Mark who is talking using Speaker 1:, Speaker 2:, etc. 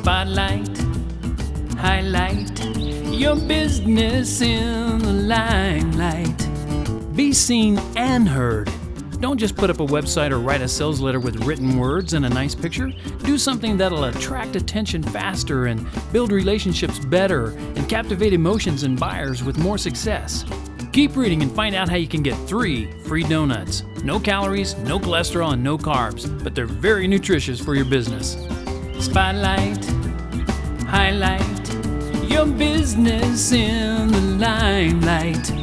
Speaker 1: Spotlight, highlight your business in the limelight. Be seen and heard. Don't just put up a website or write a sales letter with written words and a nice picture. Do something that'll attract attention faster and build relationships better and captivate emotions and buyers with more success. Keep reading and find out how you can get 3 free donuts. No calories, no cholesterol, and no carbs, but they're very nutritious for your business. Spotlight, highlight your business in the limelight.